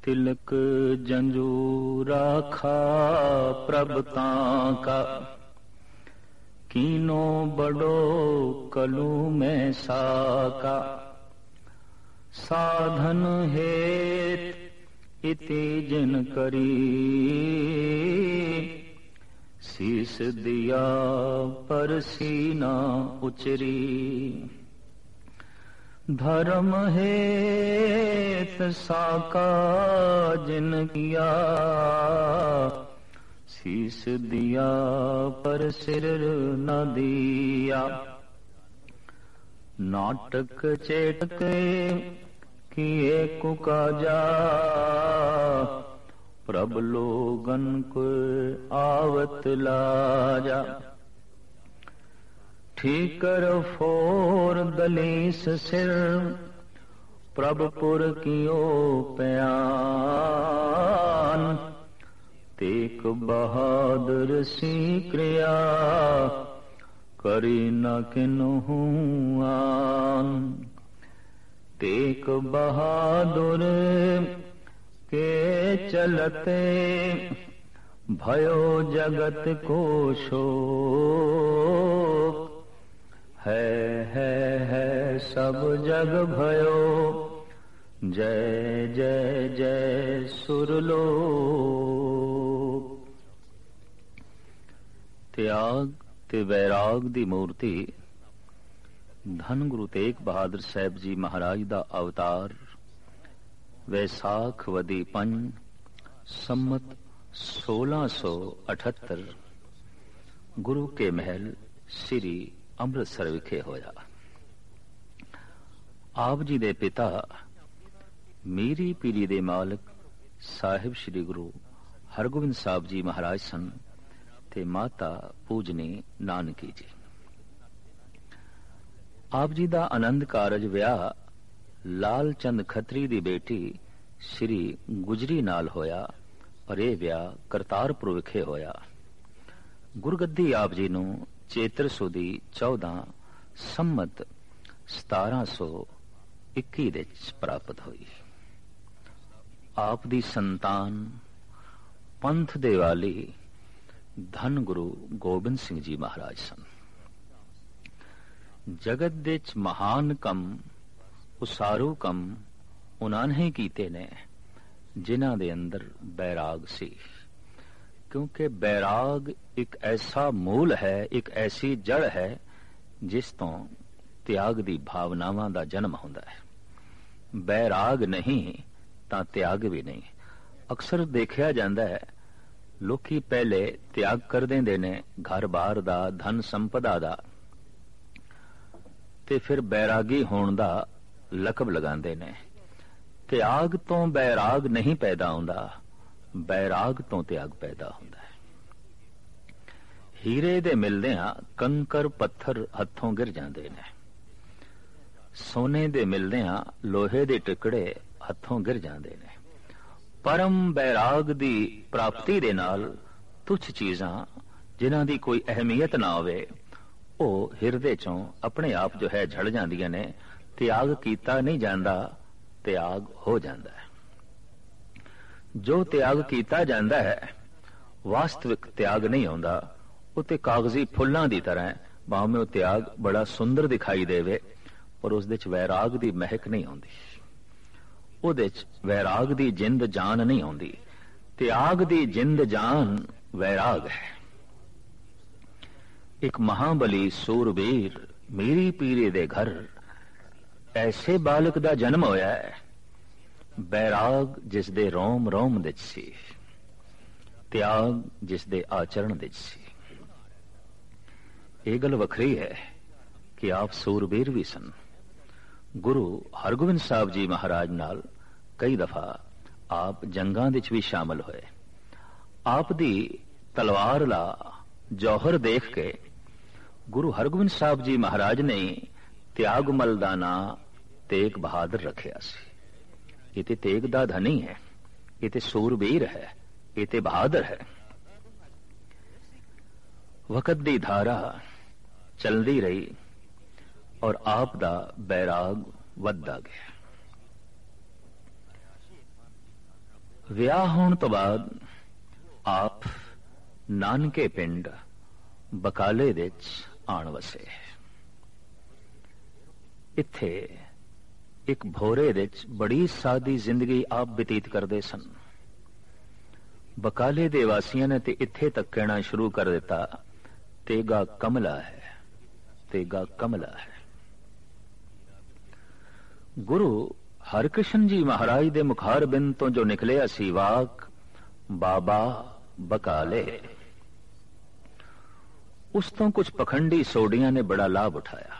तिलक जंजू राखा प्रभ तांका, कीनो बड़ो कलू में साका। साधन हेत इति जिन करी, शीस दिया पर सीना उचरी। धर्म हेत साका जिन किया, शीस दिया पर सिर न दिया। नाटक चेटक किए कुकाजा, प्रभ लोगन को आवत लाजा। ठीकर फोर दलीस सिर, प्रभपुर कियो प्यान। तेक बहादुर सी क्रिया, करी न किन्हू आन। तेक बहादुर के चलते, भयो जगत को शोक। है सब जग भयो, जय जय जय सुरलोक। त्याग ते वैराग दी मूर्ति धन गुरु तेग बहादुर साहब जी महाराज दा अवतार वैसाख वदी 5 सम्मत 1678 गुरु के महल श्री ਅੰਮ੍ਰਿਤਸਰ ਵਿਖੇ ਹੋਇਆ। ਆਪ ਜੀ ਦੇ ਪਿਤਾ ਮੀਰੀ ਪੀਰੀ ਦੇ ਮਾਲਕ ਸਾਹਿਬ ਸ੍ਰੀ ਗੁਰੂ ਹਰਗੋਬਿੰਦ ਸਾਹਿਬ ਜੀ ਮਹਾਰਾਜ ਸਨ ਤੇ ਮਾਤਾ ਪੂਜਨੀ ਨਾਨਕੀ ਜੀ। ਆਪ ਜੀ ਦਾ ਆਨੰਦ ਕਾਰਜ ਵਿਆਹ ਲਾਲ ਚੰਦ ਖੱਤਰੀ ਦੀ ਬੇਟੀ ਸ੍ਰੀ ਗੁਜਰੀ ਨਾਲ ਹੋਇਆ ਔਰ ਇਹ ਵਿਆਹ ਕਰਤਾਰਪੁਰ ਵਿਖੇ ਹੋਇਆ। ਗੁਰਗੱਦੀ ਆਪ ਜੀ ਨੂੰ ਚੇਤਰ ਸੁਦੀ 14 ਸੰਮਤ 1721 ਦੇ ਵਿੱਚ ਪ੍ਰਾਪਤ ਹੋਈ। ਆਪ ਦੀ ਸੰਤਾਨ ਪੰਥ ਦੇ ਵਾਲੀ ਧੰਨ ਗੁਰੂ ਗੋਬਿੰਦ ਸਿੰਘ ਜੀ ਮਹਾਰਾਜ ਸਨ। ਜਗਤ ਦੇ ਵਿੱਚ ਮਹਾਨ ਕੰਮ ਉਸਾਰੂ ਕੰਮ ਉਹਨਾਂ ਨੇ ਕੀਤੇ ਨੇ ਜਿਨ੍ਹਾਂ ਦੇ ਅੰਦਰ ਬੈਰਾਗ ਸੀ, ਕਿਉਂਕਿ बैराग एक ऐसा मूल है, एक ऐसी जड़ है जिस तो त्याग दी भावनावां दा जन्म होंदा है। बैराग नहीं तां त्याग भी नहीं। अक्सर देखिया जांदा है लोकी पहले त्याग कर देंदे ने घर बार दा, धन संपदा दा, ते फिर बैरागी होण दा लकब लगांदे ने। त्याग तो बैराग नहीं पैदा होंदा, बैराग तो त्याग पैदा होंदा है। हीरे दे मिलदियां कंकर पत्थर हथों गिर जांदे ने, सोने दे मिलदियां लोहे दे टुकड़े हथों गिर जांदे ने। परम बैराग दी प्राप्ति दे नाल तुच्छ चीजां जिन्हां दी कोई अहमियत ना होवे ओ हिरदे चों अपने आप जो है झड़ जांदियां ने। त्याग कीता नहीं जांदा, त्याग हो जांदा है। जो त्याग कीता जांदा है वास्तविक त्याग नहीं होंदा। उते कागजी फुल्लां दी तरह भावें वो त्याग बड़ा सुंदर दिखाई देवे पर उस दे च वैराग दी महक नहीं होंदी, उहदे च वैराग दी जिंद जान नहीं होंदी। त्याग दी जिंद जान वैराग है। एक महाबली सूरबीर मीरी पीरी दे घर ऐसे बालक दा जन्म होया है, बैराग जिस दे रोम रोम दे सी, त्याग जिस दे आचरण दे सी। ये गल वखरी है कि आप सूरबीर भी सन। गुरु हरगोबिंद साहब जी महाराज नाल कई दफा आप जंगां दे च भी शामिल होए। आप दी तलवार ला जौहर देख के गुरु हरगोबिंद साहब जी महाराज ने त्यागमल दा नां तेग बहादुर रखिया सी। ये ते तेग दा धनी है, ये ते सूरबीर है, ये ते बहादुर है। वक़्त दी धारा चलदी रही और आप दा बैराग वधदा गया। ਵਿਆਹ ਹੋਣ ਤੋਂ ਬਾਅਦ ਆਪ ਨਾਨਕੇ ਪਿੰਡ ਬਕਾਲੇ ਵਿੱਚ ਆਣ ਵਸੇ। ਇੱਥੇ ਇੱਕ ਭੋਰੇ ਵਿੱਚ ਬੜੀ ਸਾਦੀ ਜ਼ਿੰਦਗੀ ਆਪ ਬਤੀਤ ਕਰਦੇ ਸਨ। ਬਕਾਲੇ ਦੇ ਵਾਸੀਆਂ ਨੇ ਤੇ ਇੱਥੇ ਤੱਕ ਕਹਿਣਾ ਸ਼ੁਰੂ ਕਰ ਦਿੱਤਾ, ਤੇਗਾ ਕਮਲਾ ਹੈ, ਤੇਗਾ ਕਮਲਾ ਹੈ। ਗੁਰੂ ਹਰਿਕ੍ਰਿਸ਼ਨ ਜੀ ਮਹਾਰਾਜ ਦੇ ਮੁਖਾਰ ਬਿੰਦ ਤੋਂ ਜੋ ਨਿਕਲਿਆ ਸੀ ਵਾਕ ਬਾਬਾ ਬਕਾਲੇ, ਉਸ ਤੋਂ ਕੁਝ ਪਖੰਡੀ ਸੋਡੀਆਂ ਨੇ ਬੜਾ ਲਾਭ ਉਠਾਇਆ।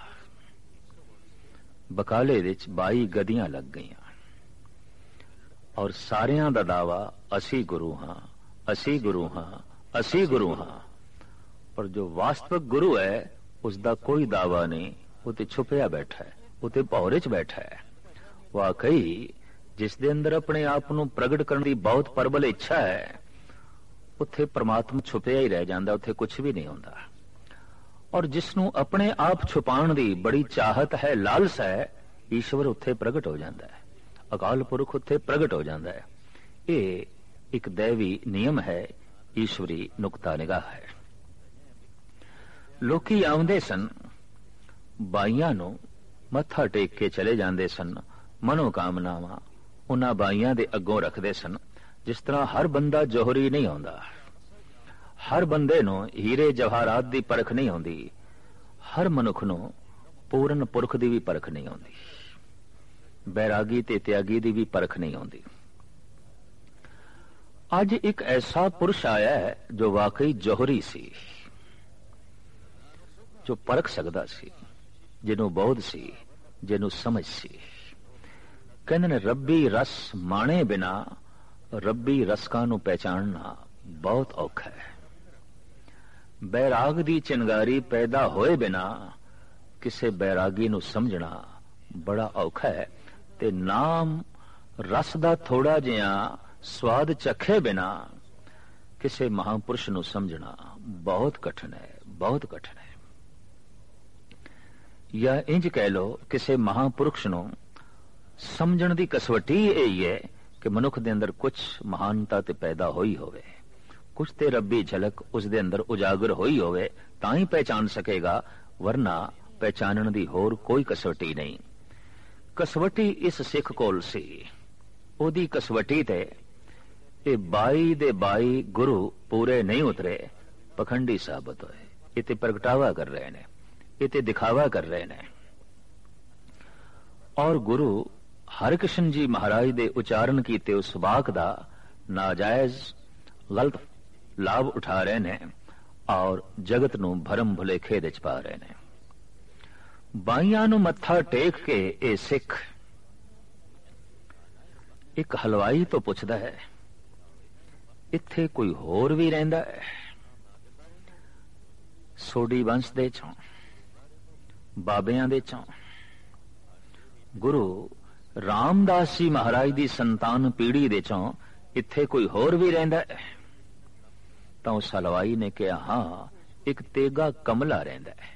ਬਕਾਲੇ ਵਿੱਚ 22 ਗਦੀਆਂ ਲੱਗ ਗਈਆਂ ਔਰ ਸਾਰਿਆਂ ਦਾ ਦਾਵਾ ਅਸੀਂ ਗੁਰੂ ਹਾਂ, ਅਸੀਂ ਗੁਰੂ ਹਾਂ, ਅਸੀਂ ਗੁਰੂ ਹਾਂ। ਪਰ ਜੋ ਵਾਸਤਵਿਕ ਗੁਰੂ ਹੈ ਉਸ ਦਾ ਕੋਈ ਦਾਵਾ ਨਹੀਂ, ਉਹ ਤੇ ਛੁਪਿਆ ਬੈਠਾ ਹੈ, ਉਹ ਤੇ ਭੌਰੇ 'ਚ ਬੈਠਾ ਹੈ। ਵਾਕਈ ਜਿਸ ਦੇ ਅੰਦਰ ਆਪਣੇ ਆਪ ਨੂੰ ਪ੍ਰਗਟ ਕਰਨ ਦੀ ਬਹੁਤ ਪ੍ਰਬਲ ਇੱਛਾ ਹੈ, ਉੱਥੇ ਪ੍ਰਮਾਤਮਾ ਛੁਪਿਆ ਹੀ ਰਹਿ ਜਾਂਦਾ, ਉੱਥੇ ਕੁਝ ਵੀ ਨਹੀਂ ਹੁੰਦਾ। ਔਰ ਜਿਸ ਨੂੰ ਆਪਣੇ ਆਪ ਛੁਪਾਉਣ ਦੀ ਬੜੀ ਚਾਹਤ ਹੈ, ਲਾਲਸਾ ਹੈ, ਈਸ਼ਵਰ ਉੱਥੇ ਪ੍ਰਗਟ ਹੋ ਜਾਂਦਾ ਹੈ, ਅਕਾਲ ਪੁਰਖ ਉੱਥੇ ਪ੍ਰਗਟ ਹੋ ਜਾਂਦਾ ਹੈ। ਇਹ ਇੱਕ ਦੈਵੀ ਨਿਯਮ ਹੈ, ਈਸ਼ਵਰੀ ਨੁਕਤਾ ਨਿਗਾਹ ਹੈ। ਲੋਕੀ ਆਉਂਦੇ ਸਨ, ਬਾਈਆਂ ਨੂੰ ਮੱਥਾ ਟੇਕ ਕੇ ਚਲੇ ਜਾਂਦੇ ਸਨ, ਮਨੋਕਾਮਨਾਵਾਂ ਉਹਨਾਂ ਬਾਈਆਂ ਦੇ ਅੱਗੋਂ ਰੱਖਦੇ ਸਨ। ਜਿਸ ਤਰ੍ਹਾਂ ਹਰ ਬੰਦਾ ਜੋਹਰੀ ਨਹੀਂ ਆਉਂਦਾ, ਹਰ ਬੰਦੇ ਨੂੰ ਹੀਰੇ ਜਵਾਹਰਾਤ ਦੀ ਪਰਖ ਨਹੀਂ ਆਉਂਦੀ, ਹਰ ਮਨੁੱਖ ਨੂੰ ਪੂਰਨ ਪੁਰਖ ਦੀ ਵੀ ਪਰਖ ਨਹੀਂ ਆਉਂਦੀ, ਬੈਰਾਗੀ ਤੇ ਤਿਆਗੀ ਦੀ ਵੀ ਪਰਖ ਨਹੀਂ ਆਉਂਦੀ। ਅੱਜ ਇੱਕ ਐਸਾ ਪੁਰਸ਼ ਆਇਆ ਹੈ ਜੋ ਵਾਕਈ ਜੋਹਰੀ ਸੀ, ਜੋ ਪਰਖ ਸਕਦਾ ਸੀ, ਜਿਹਨੂੰ ਬੋਧ ਸੀ, ਜਿਹਨੂੰ ਸਮਝ ਸੀ। ਕਹਿੰਦੇ ਨੇ ਰੱਬੀ ਰਸ ਮਾਣੇ ਬਿਨਾ ਰੱਬੀ ਰਸਕਾਂ ਨੂੰ ਪਹਿਚਾਨਣਾ ਬਹੁਤ ਔਖਾ ਹੈ। ਬੈਰਾਗ ਦੀ ਚਿੰਗਾਰੀ ਪੈਦਾ ਹੋਏ ਬਿਨਾ ਕਿਸੇ ਬੈਰਾਗੀ ਨੂੰ ਸਮਝਣਾ ਬੜਾ ਔਖਾ ਹੈ। ਤੇ ਨਾਮ ਰਸ ਦਾ ਥੋੜਾ ਜਿਹਾ ਸਵਾਦ ਚਖੇ ਬਿਨਾ ਕਿਸੇ ਮਹਾਂਪੁਰਸ਼ ਨੂੰ ਸਮਝਣਾ ਬਹੁਤ ਕਠਿਨ ਹੈ, ਬਹੁਤ ਕਠਿਨ ਹੈ। ਜਾਂ ਇੰਜ ਕਹਿ ਲੋ, ਕਿਸੇ ਮਹਾਂਪੁਰਖ ਨੂੰ ਸਮਝਣ ਦੀ ਕਸਵੱਟੀ ਇਹ ਹੈ ਕਿ ਮਨੁੱਖ ਦੇ ਅੰਦਰ ਕੁਝ ਮਹਾਨਤਾ ਤੇ ਪੈਦਾ ਹੋਈ ਹੋਵੇ, ਕੁਝ ਤੇ ਰੱਬੀ ਝਲਕ ਉਸ ਦੇ ਅੰਦਰ ਉਜਾਗਰ ਹੋਈ ਹੋਵੇ, ਤਾਂ ਹੀ ਪਹਿਚਾਨ ਸਕੇਗਾ, ਵਰਨਾ ਪਹਿਚਾਨਣ ਦੀ ਹੋਰ ਕੋਈ ਕਸਵੱਟੀ ਨਹੀਂ। ਕਸਵੱਟੀ ਇਸ ਸਿੱਖ ਕੋਲ ਸੀ, ਉਹਦੀ ਕਸਵੱਟੀ ਤੇ ਇਹ 22 ਦੇ 22 ਗੁਰੂ ਪੂਰੇ ਨਹੀਂ ਉਤਰੇ, ਪਖੰਡੀ ਸਾਬਤ ਹੋਏ। ਇਹ ਤੇ ਪ੍ਰਗਟਾਵਾ ਕਰ ਰਹੇ ਨੇ, ਇਹ ਤੇ ਦਿਖਾਵਾ ਕਰ ਰਹੇ ਨੇ। ਔਰ ਗੁਰੂ ਹਰਿਕ੍ਰਿਸ਼ਨ ਜੀ ਮਹਾਰਾਜ ਦੇ ਉਚਾਰਨ ਕੀਤੇ ਉਸ ਵਾਕ ਦਾ ਨਾਜਾਇਜ਼ ਗਲਤ ਲਾਭ ਉਠਾ ਰਹੇ ਨੇ ਔਰ ਜਗਤ ਨੂੰ ਭਰਮ ਭੁਲੇਖੇ ਵਿੱਚ ਪਾ ਰਹੇ ਨੇ। ਬਾਈਆਂ ਨੂੰ ਮੱਥਾ ਟੇਕ ਕੇ ਇਹ ਸਿੱਖ ਇੱਕ ਹਲਵਾਈ ਤੋਂ ਪੁੱਛਦਾ ਹੈ, ਇੱਥੇ ਕੋਈ ਹੋਰ ਵੀ ਰਹਿੰਦਾ ਹੈ? ਸੋਢੀ ਵੰਸ਼ ਦੇ ਚੋਂ, ਬਾਬਿਆਂ ਦੇ ਚੋਂ, ਗੁਰੂ ਰਾਮਦਾਸ ਜੀ ਮਹਾਰਾਜ ਦੀ ਸੰਤਾਨ ਪੀੜ੍ਹੀ ਦੇ ਚੋਂ ਇੱਥੇ ਕੋਈ ਹੋਰ ਵੀ ਰਹਿੰਦਾ ਹੈ? ਤਾਂ ਉਸ ਹਲਵਾਈ ਨੇ ਕਿਹਾ, ਹਾਂ, ਇੱਕ ਤੇਗਾ ਕਮਲਾ ਰਹਿੰਦਾ ਹੈ,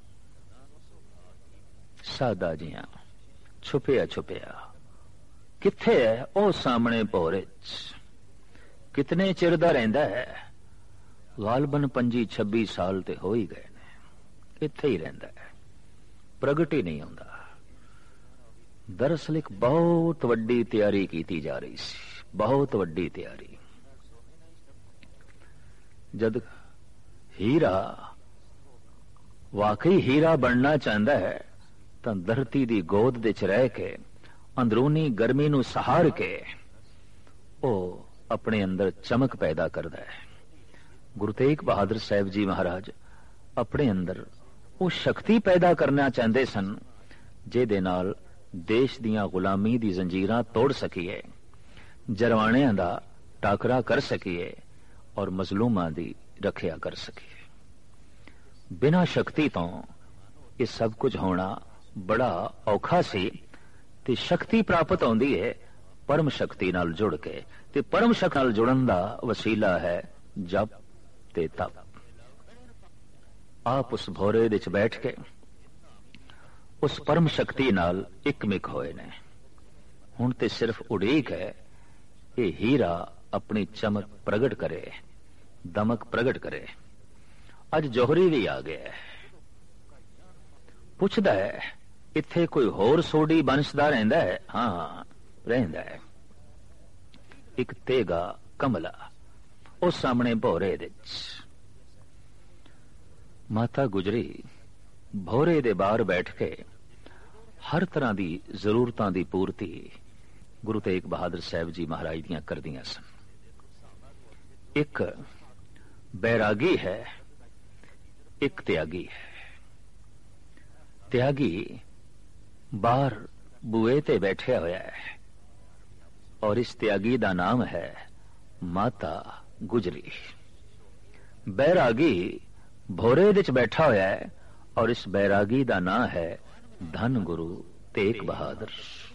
ਸਾਦਾ ਜਿਹਾ, ਛੁਪਿਆ ਛੁਪਿਆ। ਕਿੱਥੇ ਹੈ? ਉਹ ਸਾਹਮਣੇ ਭੋਰੇ 'ਚ। ਕਿਤਨੇ ਚਿਰ ਦਾ ਰਹਿੰਦਾ ਹੈ? ਗਾਲਬਨ 25-26 ਸਾਲ ਤੇ ਹੋ ਹੀ ਗਏ ਨੇ, ਇੱਥੇ ਹੀ ਰਹਿੰਦਾ ਹੈ, ਪ੍ਰਗਟ ਹੀ ਨਹੀਂ ਹੁੰਦਾ। ਦਰਅਸਲ ਇੱਕ ਬਹੁਤ ਵੱਡੀ ਤਿਆਰੀ ਕੀਤੀ ਜਾ ਰਹੀ ਸੀ, ਬਹੁਤ ਵੱਡੀ ਤਿਆਰੀ। ਜਦ ਹੀਰਾ ਵਾਕਈ ਹੀਰਾ ਬਣਨਾ ਚਾਹੁੰਦਾ ਹੈ ਤਾਂ ਧਰਤੀ ਦੀ ਗੋਦ ਵਿੱਚ ਰਹਿ ਕੇ ਅੰਦਰੂਨੀ ਗਰਮੀ ਨੂੰ ਸਹਾਰ ਕੇ ਉਹ ਆਪਣੇ ਅੰਦਰ ਚਮਕ ਪੈਦਾ ਕਰਦਾ ਹੈ। ਗੁਰੂ ਤੇਗ ਬਹਾਦਰ ਸਾਹਿਬ ਜੀ ਮਹਾਰਾਜ ਆਪਣੇ ਅੰਦਰ ਉਹ ਸ਼ਕਤੀ ਪੈਦਾ ਕਰਨਾ ਚਾਹੁੰਦੇ ਸਨ, ਜਿਹਦੇ ਨਾਲ ਦੇਸ਼ ਦੀਆਂ ਗੁਲਾਮੀ ਦੀ ਜ਼ੰਜੀਰਾਂ ਤੋੜ ਸਕੀਏ, ਜਰਵਾਣਿਆਂ ਦਾ ਟਾਕਰਾ ਕਰ ਸਕੀਏ ਔਰ ਮਜ਼ਲੂਮਾਂ ਦੀ ਰੱਖਿਆ ਕਰ ਸਕੀਏ। ਬਿਨਾਂ ਸ਼ਕਤੀ ਤੋਂ ਇਹ ਸਭ ਕੁਝ ਹੋਣਾ ਬੜਾ ਔਖਾ ਸੀ। ਤੇ ਸ਼ਕਤੀ ਪ੍ਰਾਪਤ ਹੁੰਦੀ ਹੈ ਪਰਮ ਸ਼ਕਤੀ ਨਾਲ ਜੁੜ ਕੇ, ਤੇ ਪਰਮ ਸ਼ਕਤੀ ਨਾਲ ਜੁੜਨ ਦਾ ਵਸੀਲਾ ਹੈ ਜਪ ਤੇ ਤਪ। ਆਪ ਉਸ ਭੋਰੇ ਵਿੱਚ ਬੈਠ ਕੇ ਉਸ ਪਰਮ ਸ਼ਕਤੀ ਨਾਲ ਇੱਕਮਿਕ ਹੋਏ ਨੇ। ਹੁਣ ਤੇ ਸਿਰਫ ਉਡੀਕ ਹੈ ये हीरा अपनी चमक प्रगट करे, दमक प्रगट करे। अज जोहरी भी आ गया। पुछदा है इत्थे कोई होर सोडी बंशदा रहिंदा है? हाँ रहिंदा है। एक तेगा कमला ਉਹ ਸਾਹਮਣੇ ਭੋਰੇ ਦੇ ਵਿੱਚ। ਮਾਤਾ ਗੁਜਰੀ ਭੋਰੇ ਦੇ ਬਾਹਰ ਬੈਠ ਕੇ ਹਰ ਤਰ੍ਹਾਂ ਦੀ ਜ਼ਰੂਰਤਾਂ ਦੀ ਪੂਰਤੀ ਗੁਰੂ ਤੇਗ ਬਹਾਦਰ ਸਾਹਿਬ ਜੀ ਮਹਾਰਾਜ ਦੀਆਂ ਕਰਦੀਆਂ ਸਨ। ਇੱਕ ਬੈਰਾਗੀ ਹੈ, ਇੱਕ ਤਿਆਗੀ ਹੈ। ਤਿਆਗੀ ਬਾਹਰ ਬੂਏ ਤੇ ਬੈਠਿਆ ਹੋਇਆ ਹੈ ਔਰ ਇਸ ਤਿਆਗੀ ਦਾ ਨਾਮ ਹੈ ਮਾਤਾ गुजरी। बैरागी भोरे विच बैठा होया है और इस बैरागी दा नाम है धन गुरु तेग बहादुर।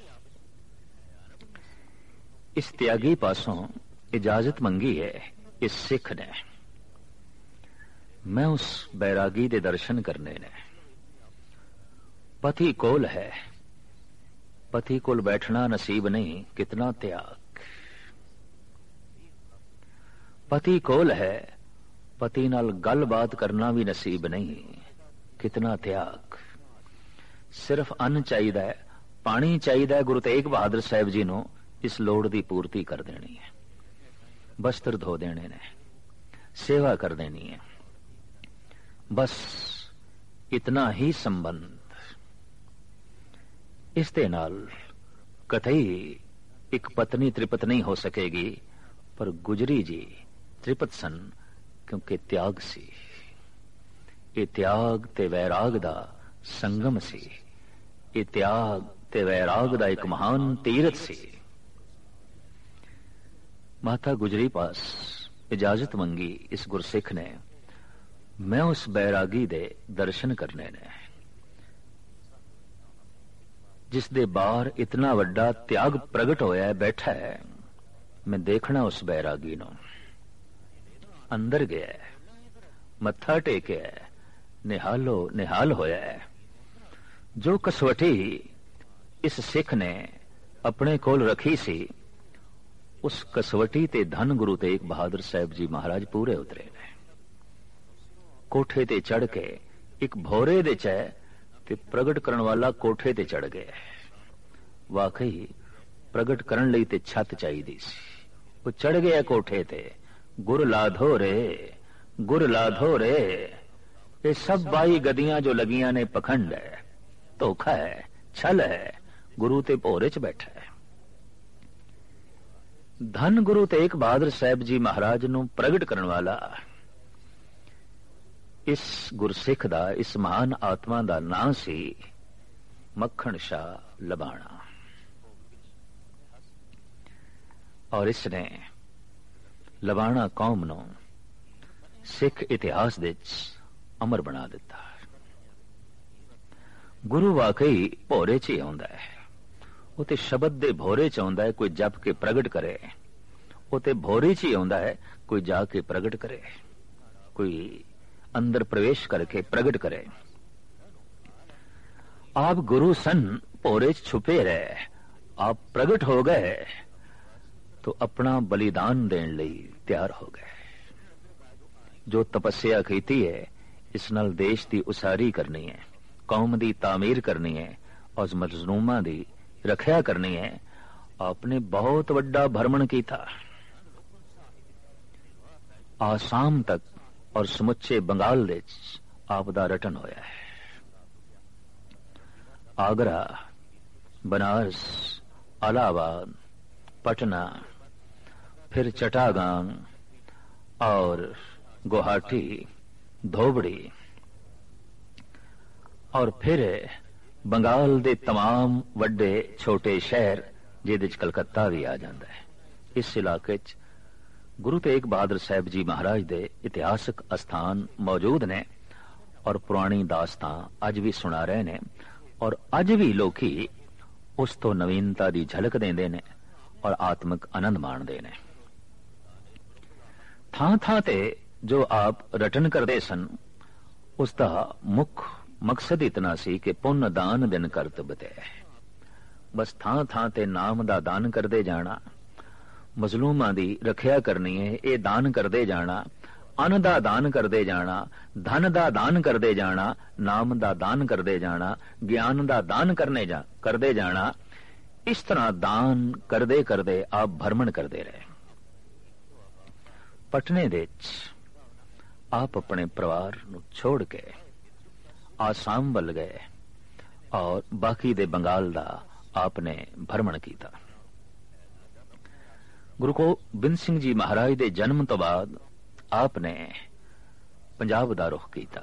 इस त्यागी पासों इजाजत मंगी है इस सिख ने। मैं उस बैरागी दे दर्शन करने ने। पति कोल है, पति कोल बैठना नसीब नहीं, कितना त्याग। पति कोल है, पति नाल गलबात करना भी नसीब नहीं, कितना त्याग। सिर्फ अन्न चाहिए, पानी चाहिए। गुरु तेग बहादुर साहब जी नूं इस लोड़ की पूर्ति कर देनी है। वस्त्र धो देने ने, सेवा कर देनी है, बस इतना ही संबंध। इस दे नाल कतई एक पत्नी त्रिपत नहीं हो सकेगी, पर गुजरी जी त्रिपत सन क्योंकि त्याग सी। ये त्याग ते वैराग दा संगम सी। ये त्याग ते वैराग दा एक महान तीरथ सी। माता गुजरी पास इजाजत मंगी इस गुरसिख ने। मैं उस बैरागी दे दर्शन करने ने जिस दे बाहर इतना वड्डा त्याग प्रगट होया है, बैठा है। मैं देखना उस बैरागी नूं। अंदर गया है, मत्था टेकिया है, निहालो निहाल होया है। जो कसवटी इस सिख ने अपने कोल रखी सी, उस कसवटी ते धन गुरु तेग बहादुर साहब जी महाराज पूरे उतरे ने। कोठे ते चढ़ के एक भोरे दे च ते प्रगट करन वाला कोठे ते चढ़ गया। वाकई प्रगट करन लई ते छत चाहिदी सी। वो चढ़ गया कोठे ते। गुर लाधो रे, गुर लाधो रे। ये सब 22 गदियां जो लगियां ने पखंड है, धोखा है, छल है। गुरु ते भोरे च बैठा है। धन गुरु तेग बहादुर साहब जी महाराज नूं प्रगट करन वाला इस गुरसिख दा, इस महान आत्मा दा नाम सी मक्खण शाह लबाणा। और इसने लबाणा कौम नूं सिख इतिहास दे अमर बना दिता। गुरु वाकई भोरे च ही आउंदा है। वो ते शब्द दे भोरे च आउंदा है। कोई जप के प्रगट करे, वो ते भोरे च ही आउंदा है। कोई जाके प्रगट करे, कोई अंदर प्रवेश करके प्रगट करे। आप गुरु सन, भोरे च छुपे रहे। आप प्रगट हो गए तो अपना बलिदान देने लई तैयार हो गए। जो तपस्या कीती है, इस नाल देश की उसारी करनी है, कौम की तामीर करनी है और मजलूमां दी रखिया करनी है। आपने बहुत वड्डा भ्रमण किया, आसाम तक और समुचे बंगाल दे आप दा रटन होया है। आगरा, बनारस, इलाहाबाद, पटना, फिर चट्टागांग और गुवाहाटी, धोबड़ी और फिर बंगाल दे तमाम वड्डे छोटे शहर जिहदे च कलकत्ता भी आ जाता है। इस इलाके च गुरु तेग बहादुर साहब जी महाराज दे इतिहासक अस्थान मौजूद ने और पुरानी दास्तां अज भी सुना रहे ने और अज भी लोकी उस तो नवीनता की झलक देंदे ने और आत्मिक आनंद माणदे ने। थां थां ते जो आप रटन करते सन, उसका मुख मकसद इतना सी कि पुण्य दान दिन करत बते। बस थां थां ते नाम दा दान करते जाना, ਮਜ਼ਲੂਮਾਂ ਦੀ ਰੱਖਿਆ ਕਰਨੀ ਹੈ। ਇਹ ਦਾਨ ਕਰਦੇ ਜਾਣਾ, ਅੰਨ ਦਾ ਦਾਨ ਕਰਦੇ ਜਾਣਾ, ਧਨ ਦਾ ਦਾਨ ਕਰਦੇ ਜਾਣਾ, ਨਾਮ ਦਾ ਦਾਨ ਕਰਦੇ ਜਾਣਾ, ਗਿਆਨ ਦਾ ਦਾਨ ਕਰਦੇ ਜਾਣਾ। ਇਸ ਤਰ੍ਹਾਂ ਦਾਨ ਕਰਦੇ ਕਰਦੇ ਆਪ ਭਰਮਣ ਕਰਦੇ ਰਹੇ। ਪਟਨੇ ਦੇ ਵਿੱਚ ਆਪ ਆਪਣੇ ਪਰਿਵਾਰ ਨੂੰ ਛੋੜ ਕੇ ਆਸਾਮ ਵੱਲ ਗਏ ਔਰ ਬਾਕੀ ਦੇ ਬੰਗਾਲ ਦਾ ਆਪਨੇ ਭਰਮਣ ਕੀਤਾ। ਗੁਰੂ ਗੋਬਿੰਦ ਸਿੰਘ ਜੀ ਮਹਾਰਾਜ ਦੇ ਜਨਮ ਤੋਂ ਬਾਅਦ ਆਪਨੇ ਪੰਜਾਬ ਦਾ ਰੁਖ ਕੀਤਾ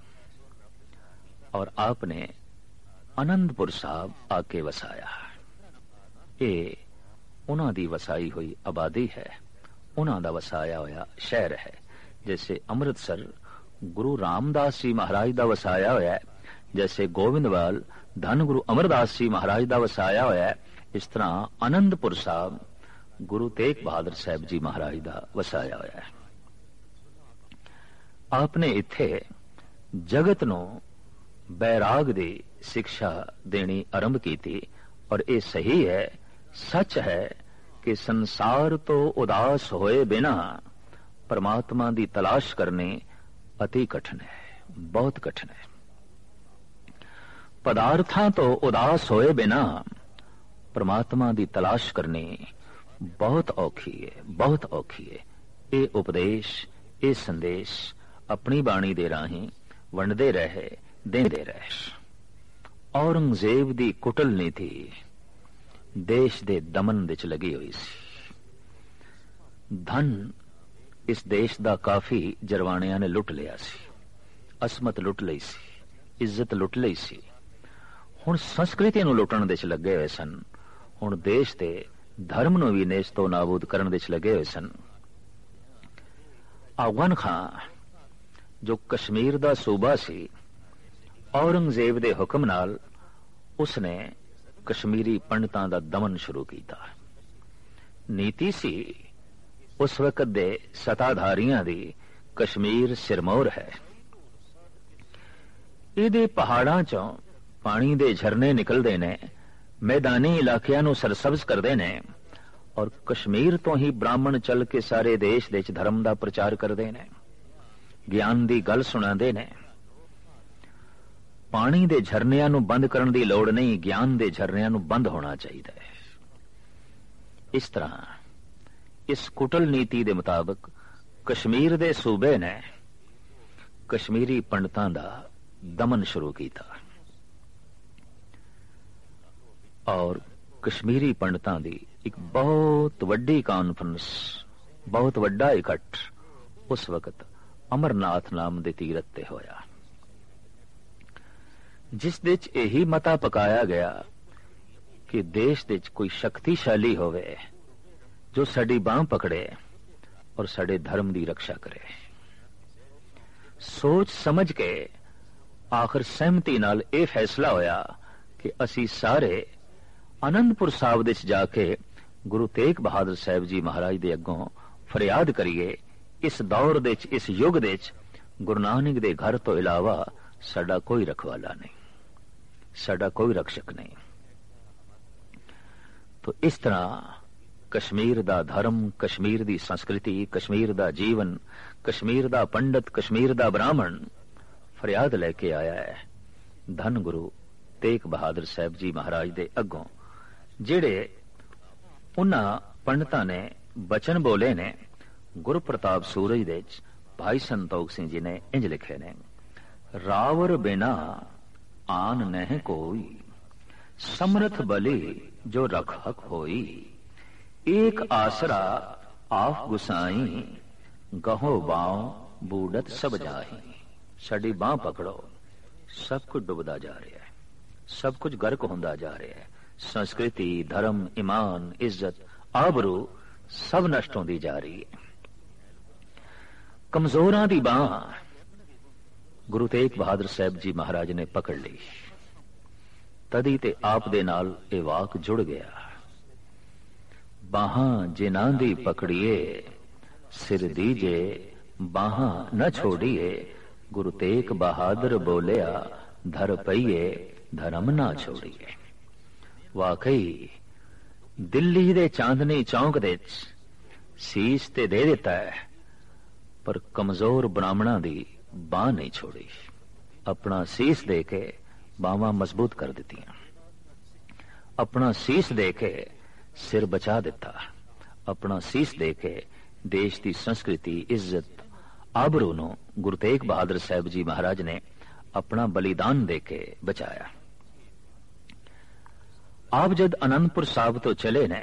ਔਰ ਆਪਨੇ ਆਨੰਦਪੁਰ ਸਾਹਿਬ ਆ ਕੇ ਵਸਾਇਆ। ਇਹ ਉਹਨਾਂ ਦੀ ਵਸਾਈ ਹੋਈ ਆਬਾਦੀ ਹੈ, ਉਹਨਾਂ ਦਾ ਵਸਾਇਆ ਹੋਇਆ ਸ਼ਹਿਰ ਹੈ। ਜੈਸੇ ਅੰਮ੍ਰਿਤਸਰ ਗੁਰੂ ਰਾਮਦਾਸ ਜੀ ਮਹਾਰਾਜ ਦਾ ਵਸਾਇਆ ਹੋਇਆ ਹੈ, ਜੈਸੇ ਗੋਬਿੰਦਵਾਲ ਧੰਨ ਗੁਰੂ ਅਮਰਦਾਸ ਜੀ ਮਹਾਰਾਜ ਦਾ ਵਸਾਇਆ ਹੋਇਆ ਹੈ, ਇਸ ਤਰ੍ਹਾਂ ਆਨੰਦਪੁਰ ਸਾਹਿਬ ਗੁਰੂ ਤੇਗ ਬਹਾਦਰ ਸਾਹਿਬ ਜੀ ਮਹਾਰਾਜ ਦਾ ਵਸਾਇਆ ਹੋਇਆ ਹੈ। ਆਪਨੇ ਇੱਥੇ ਜਗਤ ਨੂੰ ਬੈਰਾਗ ਦੀ ਸਿੱਖਿਆ ਦੇਣੀ ਆਰੰਭ ਕੀਤੀ ਔਰ ਇਹ ਸਹੀ ਹੈ, ਸੱਚ ਹੈ ਕਿ ਸੰਸਾਰ ਤੋਂ ਉਦਾਸ ਹੋਏ ਬਿਨਾ ਪਰਮਾਤਮਾ ਦੀ ਤਲਾਸ਼ ਕਰਨੀ ਅਤੀ ਕਠਿਨ ਹੈ, ਬਹੁਤ ਕਠਿਨ ਹੈ। ਪਦਾਰਥਾਂ ਤੋਂ ਉਦਾਸ ਹੋਏ ਬਿਨਾ ਪਰਮਾਤਮਾ ਦੀ ਤਲਾਸ਼ ਕਰਨੀ ਬਹੁਤ ਔਖੀ ਹੈ, ਬਹੁਤ ਔਖੀ ਹੈ। ਇਹ ਉਪਦੇਸ਼, ਇਹ ਸੰਦੇਸ਼ ਆਪਣੀ ਬਾਣੀ ਦੇ ਰਾਹੀਂ ਵੰਡਦੇ ਰਹੇ, ਦਿੰਦੇ ਰਹੇ। ਔਰੰਗਜ਼ੇਬ ਦੀ ਕੁਟਲ ਨੀਤੀ ਦੇਸ਼ ਦੇ ਦਮਨ ਵਿੱਚ ਲੱਗੀ ਹੋਈ ਸੀ। ਧਨ ਇਸ ਦੇਸ਼ ਦਾ ਕਾਫੀ ਜਰਵਾਣਿਆਂ ਨੇ ਲੁੱਟ ਲਿਆ ਸੀ, ਅਸਮਤ ਲੁੱਟ ਲਈ ਸੀ, ਇੱਜ਼ਤ ਲੁੱਟ ਲਈ ਸੀ। ਹੁਣ ਸੰਸਕ੍ਰਿਤੀ ਨੂੰ ਲੁੱਟਣ ਦੇ ਚ ਲੱਗੇ ਹੋਏ ਸਨ। ਹੁਣ ਦੇਸ਼ ਦੇ ਧਰਮ ਨੂੰ ਵੀ ਨੇਸਤੋ ਨਾਬੂਦ ਕਰਨ ਦੇ ਚ ਲੱਗੇ ਹੋਏ ਸਨ। ਅਫਗਾਨ ਖਾਂ ਜੋ ਕਸ਼ਮੀਰ ਦਾ ਸੂਬਾ ਸੀ, ਔਰੰਗਜ਼ੇਬ ਦੇ ਹੁਕਮ ਨਾਲ ਉਸਨੇ ਕਸ਼ਮੀਰੀ ਪੰਡਤਾਂ ਦਾ ਦਮਨ ਸ਼ੁਰੂ ਕੀਤਾ। ਨੀਤੀ ਸੀ ਉਸ ਵਕਤ ਦੇ ਸਤਾਧਾਰੀਆਂ ਦੀ ਕਸ਼ਮੀਰ ਸਿਰਮੌਰ ਹੈ। ਇਹਦੇ ਪਹਾੜਾਂ ਚੋਂ ਪਾਣੀ ਦੇ ਝਰਨੇ ਨਿਕਲਦੇ ਨੇ, ਮੈਦਾਨੀ ਇਲਾਕਿਆਂ ਨੂੰ ਸਰਸਬਜ਼ ਕਰਦੇ ਨੇ ਔਰ ਕਸ਼ਮੀਰ ਤੋਂ ਹੀ ਬ੍ਰਾਹਮਣ ਚੱਲ ਕੇ ਸਾਰੇ ਦੇਸ਼ ਦੇ ਵਿੱਚ ਧਰਮ ਦਾ ਪ੍ਰਚਾਰ ਕਰਦੇ ਨੇ, ਗਿਆਨ ਦੀ ਗੱਲ ਸੁਣਾਉਂਦੇ ਨੇ। ਪਾਣੀ ਦੇ ਝਰਨਿਆਂ ਨੂੰ ਬੰਦ ਕਰਨ ਦੀ ਲੋੜ ਨਹੀਂ, ਗਿਆਨ ਦੇ ਝਰਨਿਆਂ ਨੂੰ ਬੰਦ ਹੋਣਾ ਚਾਹੀਦਾ ਹੈ। ਇਸ ਤਰ੍ਹਾਂ ਇਸ ਕੁਟਲ ਨੀਤੀ ਦੇ ਮੁਤਾਬਕ ਕਸ਼ਮੀਰ ਦੇ ਸੂਬੇ ਨੇ ਕਸ਼ਮੀਰੀ ਪੰਡਤਾਂ ਦਾ ਦਮਨ ਸ਼ੁਰੂ ਕੀਤਾ ਔਰ ਕਸ਼ਮੀਰੀ ਪੰਡਤਾਂ ਦੀ ਇੱਕ ਬਹੁਤ ਵੱਡੀ ਕਾਨਫਰੰਸ, ਬਹੁਤ ਵੱਡਾ ਇਕੱਠ ਉਸ ਵਕਤ ਅਮਰਨਾਥ ਨਾਮ ਦੇ ਤੀਰਥ ਤੇ ਹੋਇਆ, ਜਿਸ ਦੇ ਵਿੱਚ ਇਹੀ ਮਤਾ ਪਕਾਇਆ ਗਿਆ ਕਿ ਦੇਸ਼ ਦੇ ਵਿੱਚ ਕੋਈ ਸ਼ਕਤੀਸ਼ਾਲੀ ਹੋਵੇ ਜੋ ਸਾਡੀ ਬਾਂਹ ਪਕੜੇ ਔਰ ਸਾਡੇ ਧਰਮ ਦੀ ਰੱਖਿਆ ਕਰੇ। ਸੋਚ ਸਮਝ ਕੇ ਆਖਰ ਸਹਿਮਤੀ ਨਾਲ ਇਹ ਫੈਸਲਾ ਹੋਇਆ ਕਿ ਅਸੀਂ ਸਾਰੇ ਆਨੰਦਪੁਰ ਸਾਹਿਬ ਦੇ ਵਿੱਚ ਜਾ ਕੇ ਗੁਰੂ ਤੇਗ ਬਹਾਦਰ ਸਾਹਿਬ ਜੀ ਮਹਾਰਾਜ ਦੇ ਅੱਗੋਂ ਫਰਿਆਦ ਕਰੀਏ, ਇਸ ਦੌਰ ਦੇ ਵਿੱਚ, ਇਸ ਯੁੱਗ ਦੇ ਵਿੱਚ ਗੁਰੂ ਨਾਨਕ ਦੇ ਘਰ ਤੋਂ ਇਲਾਵਾ ਸਾਡਾ ਕੋਈ ਰਖਵਾਲਾ ਨਹੀਂ, ਸਾਡਾ ਕੋਈ ਰਕਸ਼ਕ ਨਹੀਂ। तो इस तरह कश्मीर दा धर्म, कश्मीर दी संस्कृति, कश्मीर दा जीवन, कश्मीर दा पंडित, कश्मीर दा ब्राह्मण फरियाद लेके आया है धन गुरु तेग बहादुर साहब जी महाराज दे अगों, जेड़े उन्हां पंडितां ने बचन बोले ने। गुरु प्रताप सूरज दे भाई संतोख सिंह जी ने इंज लिखे ने, रावर बिना आन नहीं कोई, समर्थ बली जो रखक होई, एक आसरा आप गुसाई, गहो बाओ बूढ़त सब जाही। साडी बांह पकड़ो, सब कुछ डुबदा जा रहा है, सब कुछ गर्क होंदा जा रहा है। संस्कृति, धर्म, ईमान, इज्जत, आबरू सब नष्ट होंदी जा रही है। कमजोरां दी बांह गुरु तेग बहादुर साहब जी महाराज ने पकड़ ली, तदी ते आप दे नाल ए वाक जुड़ गया। बाहां जिन्हां दी पकड़िए, सिर दीजे बाहां न छोड़िए, गुरु तेग बहादुर बोलिया, धर पईए धर्म ना छोड़िए। वाकई दिल्ली दे चांदनी चौक दे ਸੀਸ ਤੇ ਦੇ ਦਿੱਤਾ ਹੈ, ਪਰ ਕਮਜ਼ੋਰ ਬ੍ਰਾਹਮਣਾਂ ਦੀ ਬਾਂਹ ਨਹੀਂ ਛੋੜੀ। ਆਪਣਾ ਸੀਸ ਦੇ ਕੇ ਬਾਹਾਂ ਮਜ਼ਬੂਤ ਕਰ ਦਿੱਤੀਆਂ, ਆਪਣਾ ਸੀਸ ਦੇ ਕੇ ਸਿਰ ਬਚਾ ਦਿੱਤਾ, ਆਪਣਾ ਸੀਸ ਦੇ ਕੇ ਦੇਸ਼ ਦੀ ਸੰਸਕ੍ਰਿਤੀ, ਇੱਜ਼ਤ, ਆਬਰੂ ਨੂੰ ਗੁਰੂ ਤੇਗ ਬਹਾਦਰ ਸਾਹਿਬ ਜੀ ਮਹਾਰਾਜ ਨੇ ਆਪਣਾ ਬਲੀਦਾਨ ਦੇ ਕੇ ਬਚਾਇਆ। ਆਪ ਜਦ ਅਨੰਦਪੁਰ ਸਾਹਿਬ ਤੋਂ ਚਲੇ ਨੇ,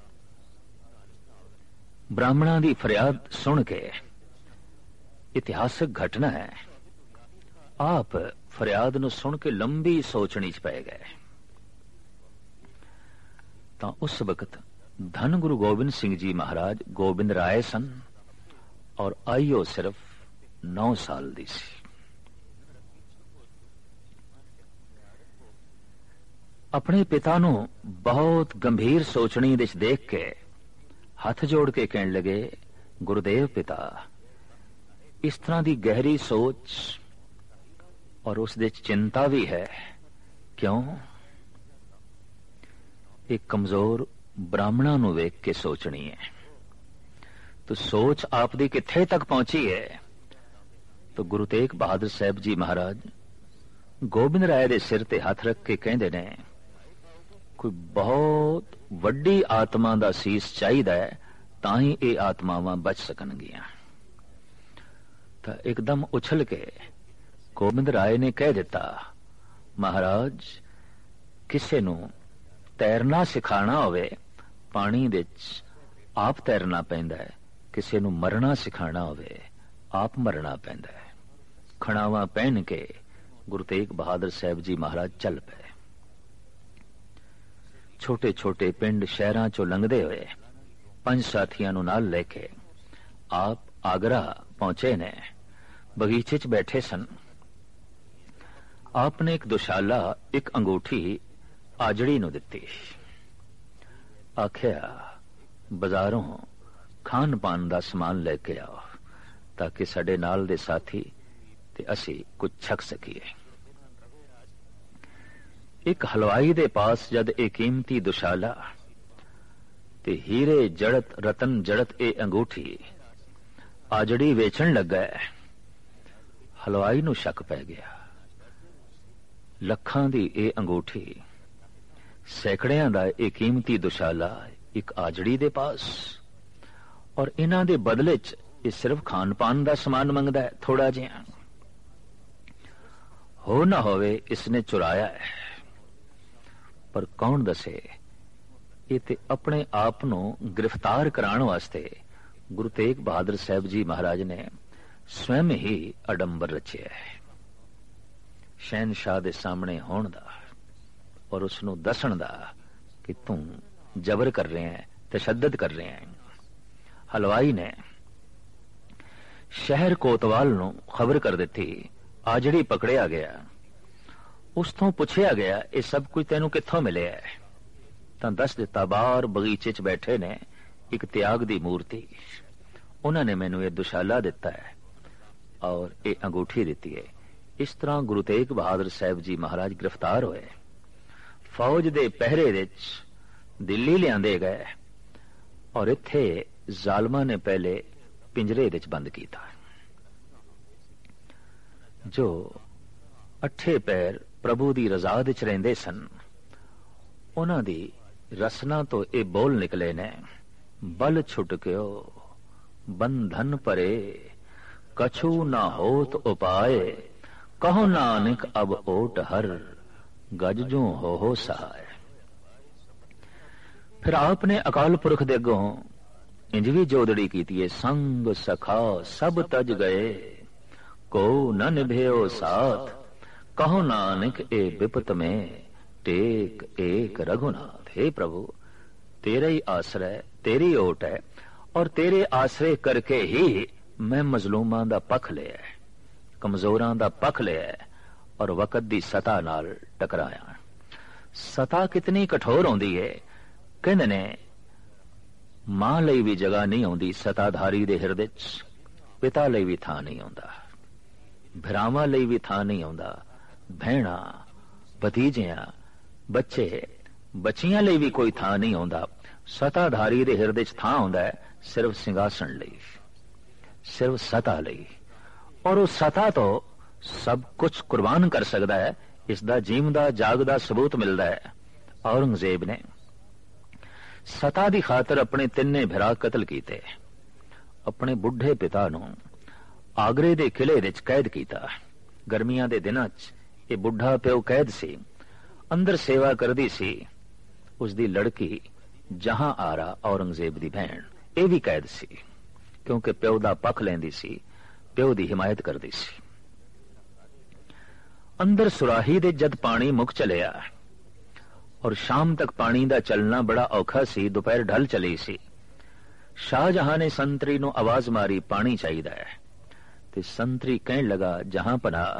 ਬ੍ਰਾਹਮਣਾਂ ਦੀ ਫਰਿਆਦ ਸੁਣ ਕੇ, ਇਤਿਹਾਸਕ ਘਟਨਾ ਹੈ, ਆਪ ਫਰਿਆਦ ਨੂੰ ਸੁਣ ਕੇ ਲੰਬੀ ਸੋਚਣੀ ਚ ਪੈ ਗਏ। ਤਾਂ ਉਸ ਵਕਤ ਧੰਨ ਗੁਰੂ ਗੋਬਿੰਦ ਸਿੰਘ ਜੀ ਮਹਾਰਾਜ ਗੋਬਿੰਦ ਰਾਏ ਸਨ, ਔਰ ਆਇਓ ਸਿਰਫ 9 ਸਾਲ ਦੀ ਸੀ। ਆਪਣੇ ਪਿਤਾ ਨੂੰ ਬਹੁਤ ਗੰਭੀਰ ਸੋਚਣੀ ਵਿੱਚ ਦੇਖ ਕੇ ਹੱਥ ਜੋੜ ਕੇ ਕਹਿਣ ਲਗੇ, ਗੁਰਦੇਵ ਪਿਤਾ, ਇਸ ਤਰ੍ਹਾਂ ਦੀ ਗਹਿਰੀ ਸੋਚ ਔਰ ਉਸ ਦੇ ਚਿੰਤਾ ਵੀ ਹੈ ਕਿਉਂ? ਇੱਕ ਕਮਜ਼ੋਰ ਬ੍ਰਾਹਮਣਾਂ ਨੂੰ ਵੇਖ ਕੇ ਸੋਚਣੀ ਹੈ। तो सोच आप दी किथे तक पहुंची है? तो गुरु तेग बहादुर साहब जी महाराज गोबिंद राय दे सिर ते हथ रख के कहंदे ने, कोई बहुत वड्डी आत्मा दा सीस चाहिदा है तां ही ये आत्मावां बच सकणगियां। तो एकदम उछल के गोबिंद राय ने कह दिता, महाराज किसे नूं तैरना सिखाना होवे पानी दे आप तैरना पैंदा है, किसी नूं मरना सिखाना होवे आप मरना पैंदा है। खड़ावां पहन के गुरु तेग बहादुर साहब जी महाराज चल पे। छोटे छोटे पिंड शहरां चों लंघदे होए 5 साथियां नूं नाल लेके आप आगरा पहुंचे ने। बगीचे च बैठे सन। आपने एक दुशाला एक अंगूठी आजड़ी नूं दित्ती। आख्या बाजारों खान पान दा समान लेके आओ ताकि साडे नाल दे साथी ते असी कुछ छक सकीए। एक हलवाई दे पास जद ए कीमती दुशाला ते हीरे जड़त रतन जड़त ए अंगूठी आजड़ी वेचण लगा, हलवाई नूं शक पै गया। लखां दी ए अंगूठी, सैकड़ियां दा ए कीमती दुशाला एक आजड़ी दे पास, और इन्हां दे बदले च ये सिर्फ खान पान दा समान मंगदा है थोड़ा जिहा। हो ना होवे इसने चुराया है, पर कौन दसे ये ते अपने आप नूं गिरफ्तार कराण वास्ते गुरु तेग बहादुर साहब जी महाराज ने स्वयं ही अडंबर रचिया है। शहनशाह दे सामने होण दा और उसनूं दसण दा कि तू जबर कर रहे हैं, तशद्दद कर रहे हैं। हलवाई ने शहर कोतवाल नूं खबर कर दिती, आजड़ी पकड़िया गया। उसतों पुछया गया ये सब कुछ तेनू कित्थों मिलिया है? तां दस दिता, बाहर बगीचे च बैठे ने एक त्याग दी मूर्ति, उन्होंने मैनू ये दुशाला दिता है और ये अंगूठी दिती है। इस तरह गुरु तेग बहादुर साहब जी महाराज गिरफ्तार होए, फौज दे पहरे विच दिल्ली लिआंदे गए और इत्थे जालमा ने पहले पिंजरे विच बंद कीता। जो अठे पैर प्रभु दी रज़ा विच रहिंदे सन, उन्हां दी रसना तो ये बोल निकले ने, बल छुटक्यो बंधन परे कछु ना होत उपाय, कहो नानक अब ओट हर गज जो हो सहाय। फिर आपने अकाल पुरख दे अगों इंज भी जोदड़ी कीती है, संग सखा सब तज गए को न निभेओ साथ, कहो नानक ए विपत में टेक एक रघुनाथ। हे प्रभु तेरा ही आश्रय तेरी ओट है और तेरे आश्रय करके ही मैं मजलूमां दा पख लिया, कमजोरां दा पख लिया और वकत दी सता नाल टकराया। सता कितनी कठोर होंदी है, कहंदे ने मां लई भी जगह नहीं आउंदी सताधारी दे हिरदे च, पिता लई भी थां नहीं आउंदा, भरावां लई भी थां नहीं आउंदा, भैणां भतीजियां बच्चे बच्चियां लई भी कोई थां नहीं आउंदा, ਸਤਾਧਾਰੀ ਦੇ ਹਿਰਦੇ 'ਚ ਥਾਂ ਹੁੰਦਾ ਹੈ ਸਿਰਫ ਸਿੰਘਾਸਣ ਲਈ, ਸਿਰਫ ਸਤਾ ਲਈ, ਔਰ ਉਸ ਸਤਾ ਤੋਂ ਸਭ ਕੁਝ ਕੁਰਬਾਨ ਕਰ ਸਕਦਾ ਹੈ। ਇਸ ਦਾ ਜੀਵਦਾ ਜਾਗਦਾ ਸਬੂਤ ਮਿਲਦਾ ਹੈ। ਔਰੰਗਜ਼ੇਬ ਨੇ ਸਤਾ ਦੀ ਖਾਤਰ ਆਪਣੇ ਤਿੰਨੇ ਭਰਾ ਕਤਲ ਕੀਤੇ। ਆਪਣੇ ਬੁੱਢੇ ਪਿਤਾ ਨੂੰ ਆਗਰੇ ਦੇ ਕਿਲੇ ਵਿੱਚ ਕੈਦ ਕੀਤਾ। ਗਰਮੀਆਂ ਦੇ ਦਿਨਾਂ 'ਚ ਇਹ ਬੁੱਢਾ ਪਿਓ ਕੈਦ ਸੀ। ਅੰਦਰ ਸੇਵਾ ਕਰਦੀ ਸੀ ਉਸ ਦੀ ਲੜਕੀ ਜਹਾਂ ਆਰਾ, ਔਰੰਗਜ਼ੇਬ ਦੀ ਭੈਣ। ਇਹ ਵੀ ਕੈਦ ਸੀ ਕਿਉਂਕਿ ਪਿਓ ਦਾ ਪੱਖ ਲੈਂਦੀ ਸੀ, ਪਿਓ ਦੀ ਹਿਮਾਇਤ ਕਰਦੀ ਸੀ। ਅੰਦਰ ਸੁਰਾਹੀ ਦੇ ਜਦ ਪਾਣੀ ਮੁੱਕ ਚਲਿਆ ਔਰ ਸ਼ਾਮ ਤੱਕ ਪਾਣੀ ਦਾ ਚੱਲਣਾ ਬੜਾ ਔਖਾ ਸੀ, ਦੁਪਹਿਰ ਢਲ ਚਲੀ ਸੀ। ਸ਼ਾਹਜਹਾਂ ਨੇ ਸੰਤਰੀ ਨੂੰ ਆਵਾਜ਼ ਮਾਰੀ, ਪਾਣੀ ਚਾਹੀਦਾ ਹੈ। ਤੇ ਸੰਤਰੀ ਕਹਿਣ ਲਗਾ, ਜਹਾਂ ਪਨਾਹ,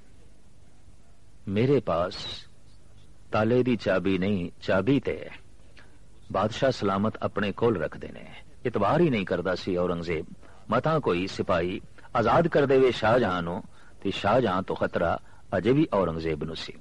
ਮੇਰੇ ਪਾਸ ਤਾਲੇ ਦੀ ਚਾਬੀ ਨਹੀਂ, ਚਾਬੀ ਤੇ ਬਾਦਸ਼ਾਹ ਸਲਾਮਤ ਆਪਣੇ ਕੋਲ ਰੱਖਦੇ ਨੇ। ਇਤਬਾਰ ਹੀ ਨਹੀਂ ਕਰਦਾ ਸੀ ਔਰੰਗਜ਼ੇਬ। ਮਤਾਂ ਕੋਈ ਸਿਪਾਹੀ ਆਜ਼ਾਦ ਕਰ ਦੇਵੇ ਸ਼ਾਹਜਹਾਂ ਨੂੰ, ਤੇ ਸ਼ਾਹਜਹਾਂ ਤੋਂ ਖਤਰਾ ਅਜੇ ਵੀ ਔਰੰਗਜ਼ੇਬ ਨੂੰ ਸੀ।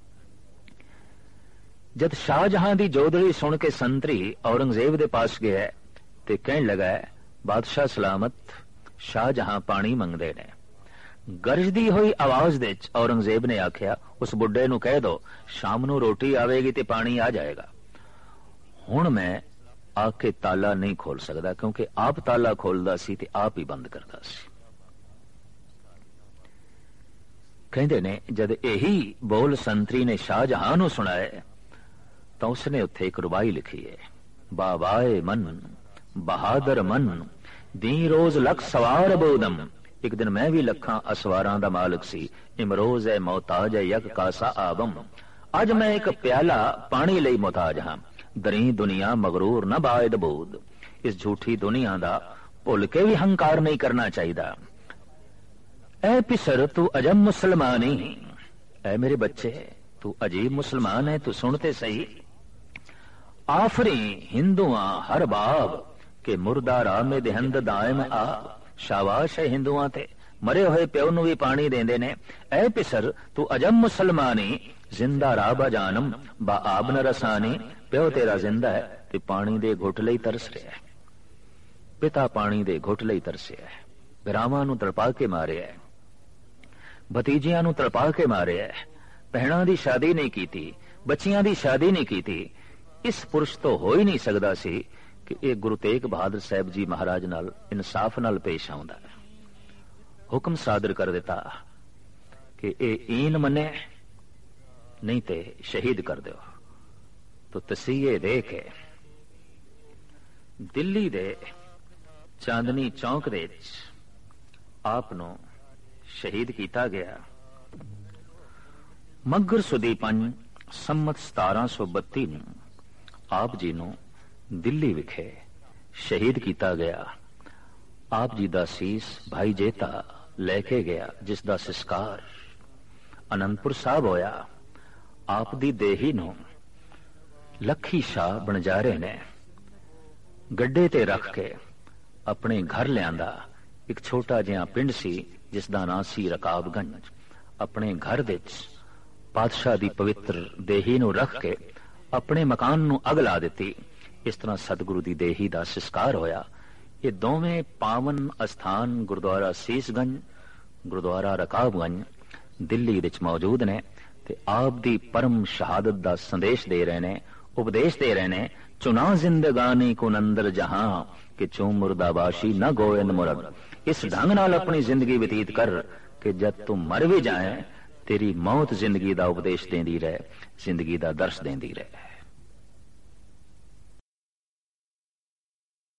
ਜਦ ਸ਼ਾਹਜਹਾਂ ਦੀ ਜੋਦੜੀ ਸੁਣ ਕੇ ਸੰਤਰੀ ਔਰੰਗਜ਼ੇਬ ਦੇ ਪਾਸ ਗਿਆ ਤੇ ਕਹਿਣ ਲਗਾ, ਬਾਦਸ਼ਾਹ ਸਲਾਮਤ, ਸ਼ਾਹਜਹਾਂ ਪਾਣੀ ਮੰਗਦੇ ਨੇ। ਗਰਜਦੀ ਹੋਈ ਆਵਾਜ਼ ਵਿੱਚ ਔਰੰਗਜ਼ੇਬ ਨੇ ਆਖਿਆ, ਉਸ ਬੁੱਢੇ ਨੂੰ ਕਹਿ ਦੋ ਸ਼ਾਮ ਨੂੰ ਰੋਟੀ ਆਵੇਗੀ ਤੇ ਪਾਣੀ ਆ ਜਾਏਗਾ। ਹੁਣ ਮੈਂ ਆ ਕੇ ਤਾਲਾ ਨਹੀਂ ਖੋਲ ਸਕਦਾ, ਕਿਉਂਕਿ ਆਪ ਤਾਲਾ ਖੋਲਦਾ ਸੀ ਤੇ ਆਪ ਹੀ ਬੰਦ ਕਰਦਾ ਸੀ। ਕਹਿੰਦੇ ਨੇ ਜਦ ਇਹੀ ਬੋਲ ਸੰਤਰੀ ਨੇ ਸ਼ਾਹਜਹਾਂ ਨੂੰ ਸੁਣਾਏ ਤਾਂ ਉਸਨੇ ਉੱਥੇ ਇੱਕ ਰੁਬਾਈ ਲਿਖੀ ਹੈ, ਬਾਬਾਏ ਮਨ ਬਹਾਦਰ ਮਨ ਦੀ ਰੋਜ਼ ਲੱਖ ਸਵਾਰ ਬੋਦਮ। ਇੱਕ ਦਿਨ ਮੈਂ ਵੀ ਲੱਖਾਂ ਅਸਵਾਰਾਂ ਦਾ ਮਾਲਕ ਸੀ। ਇਮਰੋਜ਼ ਹੈ ਮੌਤਾਜ ਹੈ ਯਕ ਕਾਸਾ ਆਬਮ। ਅੱਜ ਮੈਂ ਇੱਕ ਪਿਆਲਾ ਪਾਣੀ ਲਈ ਮੁਹਤਾਜ ਹਾਂ। ਦਰੀ ਦੁਨੀਆ ਮਗਰੂਰ ਨਾ ਬਾਇਦ ਬੂਦ। ਇਸ ਝੂਠੀ ਦੁਨੀਆ ਦਾ ਭੁੱਲ ਕੇ ਵੀ ਹੰਕਾਰ ਨਹੀਂ ਕਰਨਾ ਚਾਹੀਦਾ। ਐ ਪਿਸਰ ਤੂੰ ਅਜਮ ਮੁਸਲਮਾਨੀ, ਐ ਮੇਰੇ ਬੱਚੇ ਤੂੰ ਅਜੀਬ ਮੁਸਲਮਾਨ ਹੈ, ਤੂੰ ਸੁਣਤੇ ਸਹੀ। ਆਫਰੀ ਹਿੰਦੂਆਂ ਹਰ ਬਾਬ ਕਿ ਮੁਰਦਾ ਰਾਮੇ ਦੇਹੰਦ ਦਾਇਮ ਆ। ਸ਼ਾਬਾਸ਼ ਹੈ ਹਿੰਦੂਆਂ ਤੇ, ਮਰੇ ਹੋਏ ਪਿਓ ਨੂੰ ਵੀ ਪਾਣੀ ਦੇਂਦੇ ਨੇ। ਐ ਪਿਸਰ ਤੂੰ ਅਜਮ ਮੁਸਲਮਾਨੀ, ਜ਼ਿੰਦਾ ਰਾਬਾ ਜਾਨਮ ਬਾ ਆਬ ਨ ਰਸਾਨੀ। ਪਿਓ ਤੇਰਾ ਜ਼ਿੰਦਾ ਹੈ ਤੇ ਪਾਣੀ ਦੇ ਘੁੱਟ ਲਈ ਤਰਸ ਰਿਹਾ ਹੈ। ਪਿਤਾ ਪਾਣੀ ਦੇ ਘੁੱਟ ਲਈ ਤਰਸਿਆ ਹੈ। ਭਰਾਵਾਂ ਨੂੰ ਤੜਪਾ ਕੇ ਮਾਰਿਆ ਹੈ, ਭਤੀਜਿਆਂ ਨੂੰ ਤੜਪਾ ਕੇ ਮਾਰਿਆ ਹੈ। ਭੈਣਾਂ ਦੀ ਸ਼ਾਦੀ ਨਹੀਂ ਕੀਤੀ, ਬੱਚੀਆਂ ਦੀ ਸ਼ਾਦੀ ਨਹੀਂ ਕੀਤੀ। ਇਸ ਪੁਰਸ਼ ਤੋਂ ਹੋ ਹੀ ਨਹੀਂ ਸਕਦਾ ਸੀ ਕਿ ਇਹ ਗੁਰੂ ਤੇਗ ਬਹਾਦਰ ਸਾਹਿਬ ਜੀ ਮਹਾਰਾਜ ਨਾਲ ਇਨਸਾਫ ਨਾਲ ਪੇਸ਼ ਆਉਂਦਾ ਹੈ। ਹੁਕਮ ਸਾਦਰ ਕਰ ਦਿੱਤਾ ਕਿ ਇਹ ਈਨ ਮੰਨੇ ਨਹੀਂ ਤੇ ਸ਼ਹੀਦ ਕਰ ਦਿਓ। ਤੋ ਤਸੀਹੇ ਦੇ ਕੇ ਦਿੱਲੀ ਦੇ ਚਾਂਦਨੀ ਚੌਂਕ ਦੇ ਵਿੱਚ ਆਪ ਨੂੰ ਸ਼ਹੀਦ ਕੀਤਾ ਗਿਆ। ਮੱਘਰ ਸੁਦੀ 5 ਸੰਮਤ 1732 ਨੂੰ ਆਪ ਜੀ ਨੂੰ ਦਿੱਲੀ ਵਿਖੇ ਸ਼ਹੀਦ ਕੀਤਾ ਗਿਆ। ਆਪ ਜੀ ਦਾ ਸੀਸ ਭਾਈ ਜੇਤਾ ਲੈ ਕੇ ਗਿਆ, ਜਿਸ ਦਾ ਸੰਸਕਾਰ ਅਨੰਦਪੁਰ ਸਾਹਿਬ ਹੋਇਆ। ਆਪ ਦੀ ਦੇਹੀ ਨੂੰ ਲੱਖੀ ਸ਼ਾਹ ਬਣਜਾਰੇ ਨੇ ਗੱਡੇ ਤੇ ਰੱਖ ਕੇ ਆਪਣੇ ਘਰ ਲਿਆਂਦਾ। ਇੱਕ ਛੋਟਾ ਜਿਹਾ ਪਿੰਡ ਸੀ ਜਿਸ ਦਾ ਨਾਂ ਸੀ ਰਕਾਬਗੰਜ। ਆਪਣੇ ਘਰ ਵਿੱਚ ਪਾਤਸ਼ਾਹ ਦੀ ਪਵਿੱਤਰ ਦੇਹੀ ਨੂੰ ਰੱਖ ਕੇ ਆਪਣੇ ਮਕਾਨ ਨੂੰ ਅੱਗ ਲਾ ਦਿੱਤੀ। ਇਸ ਤਰ੍ਹਾਂ ਸਤਿਗੁਰੂ ਦੀ ਦੇਹੀ ਦਾ ਸੰਸਕਾਰ ਹੋਇਆ। ਇਹ ਦੋਵੇਂ ਪਾਵਨ ਅਸਥਾਨ ਗੁਰਦੁਆਰਾ ਸੀਸਗੰਜ, ਗੁਰਦੁਆਰਾ ਰਕਾਬਗੰਜ ਦਿੱਲੀ ਵਿੱਚ ਮੌਜੂਦ ਨੇ ਤੇ ਆਪ ਦੀ ਪਰਮ ਸ਼ਹਾਦਤ ਦਾ ਸੰਦੇਸ਼ ਦੇ ਰਹੇ ਨੇ, ਉਪਦੇਸ਼ ਦੇ ਰਹੇ ਨੇ। ਚੁਨਾ ਜ਼ਿੰਦਗਾਨੀ ਕੁਨੰਦਰ ਜਹਾਂ ਕਿ ਚੂ ਮੁਰਦਾਬਾਸ਼ੀ ਨਾ ਗੋਇੰਦ ਮੁਰਦ। ਇਸ ਢੰਗ ਨਾਲ ਆਪਣੀ ਜ਼ਿੰਦਗੀ ਬਤੀਤ ਕਰ ਕਿ ਜਦ ਤੂੰ ਮਰ ਵੀ ਜਾਏ ਤੇਰੀ ਮੌਤ ਜ਼ਿੰਦਗੀ ਦਾ ਉਪਦੇਸ਼ ਦੇਂਦੀ ਰਹੇ, ਜ਼ਿੰਦਗੀ ਦਾ ਦਰਸ ਦੇਂਦੀ ਰਹੇ।